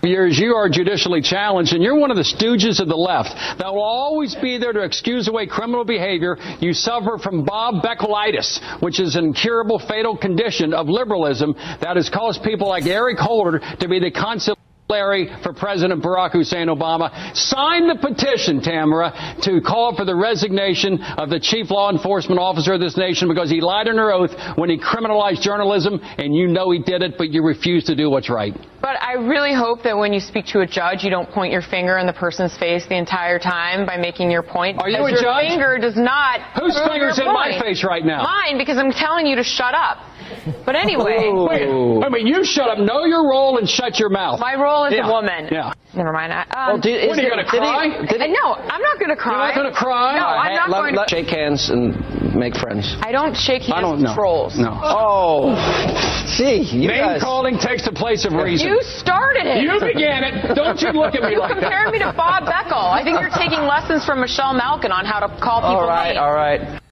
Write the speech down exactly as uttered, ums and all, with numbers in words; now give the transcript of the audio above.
years, you are judicially challenged, and you're one of the stooges of the left that will always be there to excuse away criminal behavior. You suffer from Bob Beckelitis, which is an incurable, fatal condition of liberalism that has caused people like Eric Holder to be the consummate Larry for President Barack Hussein Obama. Sign the petition, Tamara, to call for the resignation of the chief law enforcement officer of this nation because he lied under oath when he criminalized journalism, and you know he did it, but you refuse to do what's right. But I really hope that when you speak to a judge, you don't point your finger in the person's face the entire time by making your point. Are you a your judge? Your finger does not. Whose finger's in my face right now? Mine, because I'm telling you to shut up. But anyway. Wait, I mean, you shut up. Know your role and shut your mouth. My role as yeah. a woman. Yeah. Never mind. Um, well, did, what, are you going to cry? Did he, did he, no, I'm not going to cry. You're not going to cry? No, I'm not let, going let, to. Shake hands and make friends. I don't shake hands I don't with know. trolls. No. Oh. See, you Name guys. calling takes the place of reason. You started it. You began it. Don't you look at me you like that. You compared me to Bob Beckel. I think you're taking lessons from Michelle Malkin on how to call people All right, names. all right.